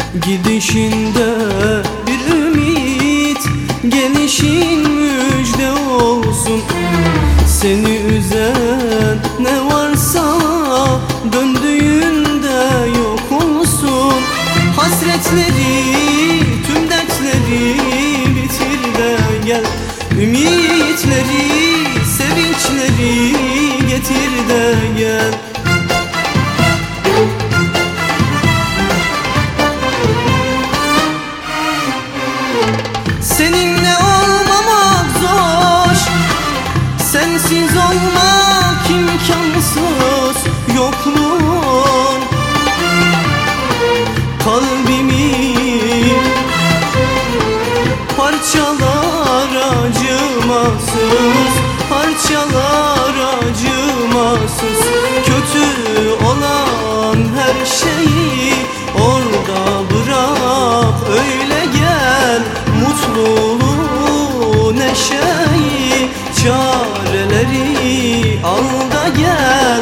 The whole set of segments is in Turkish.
Gidişinde bir ümit, gelişin müjde olsun. Seni üzen ne varsa döndüğünde yok olsun. Hasretleri, tüm dertleri bitir de gel. Ümitleri, sevinçleri getir de gel. Seninle olmamak zor, sensiz olmak imkansız. Yokluğun kalbimi parçalar acımasız, parçalar acımasız. Kötü olan her şeyi orada bırak, öyle gel. Mutluluğu, neşeyi, çareleri al da gel.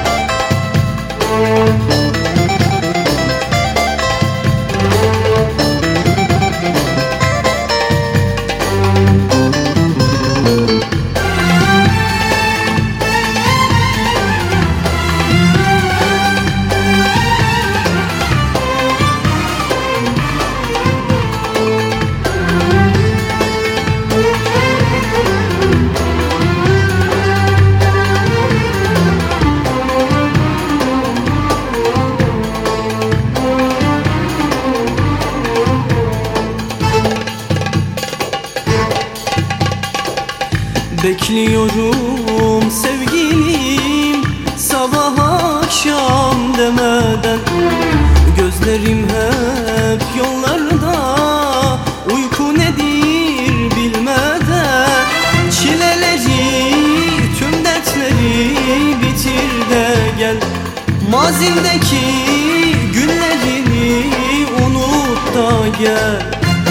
Bekliyorum sevgilim sabah akşam demeden. Gözlerim hep yollarda, uyku nedir bilmeden. Çileleri, tüm dertleri bitir de gel. Mazindeki günlerini unut da gel.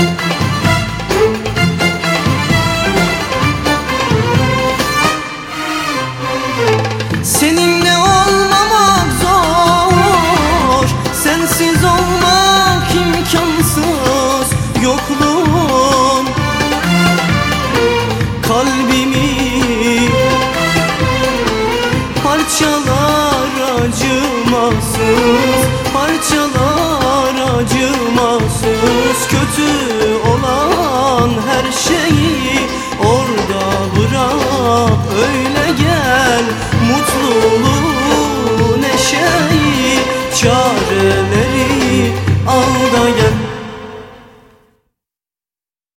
Seninle olmamak zor, sensiz olmak imkansız. Yokluğun kalbimi parçalar acımasız, parçalar acımasız. Kötü olan her şeyi orada bırak, öyle gel.